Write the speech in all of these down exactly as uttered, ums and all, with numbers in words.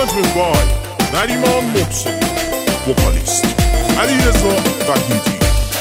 Arrangement by نریمان محسنی. وکالیست علیرضا وحیدی.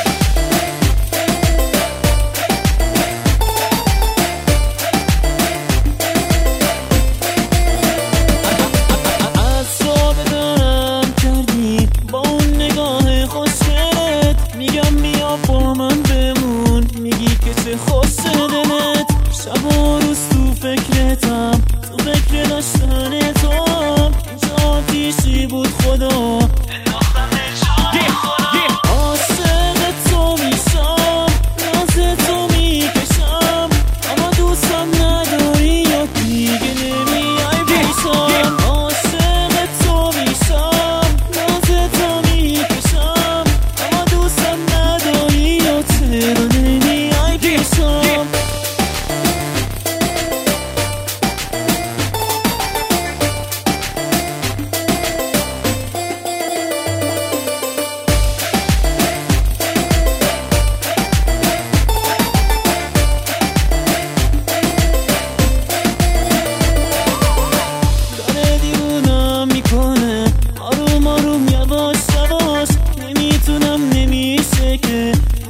شب و روز تو فکرتم، تو فکر داشتن تو. اینجا آتیشی بود خدا انداختم جان خودم. عاشق تو میشم، ناز تو میکشم، اما دوستم نداری یا دیگه نمیای پیشم. عاشق تو میشم، ناز تو میکشم، اما دوستم نداری یا چرا نمیای پیشم.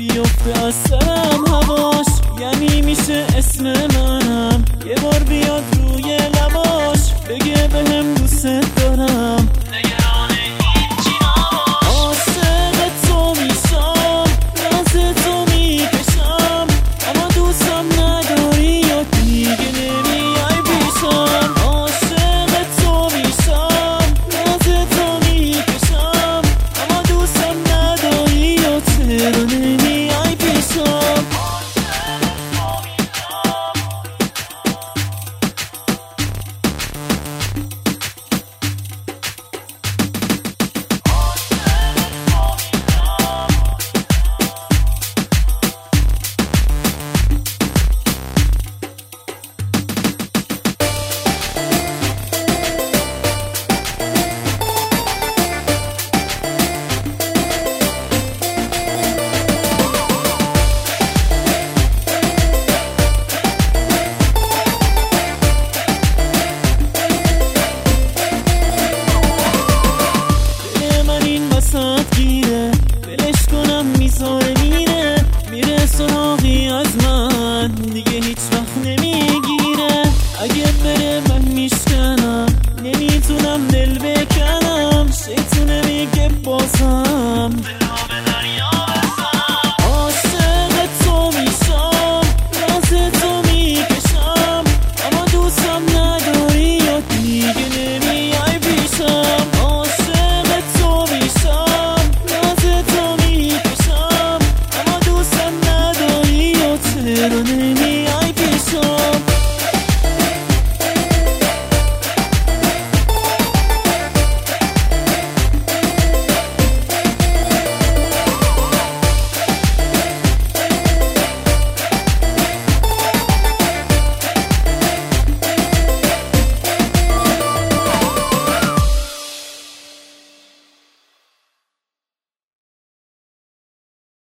بیفته از سرم هواش، یعنی میشه اسم منم یه بار بیاد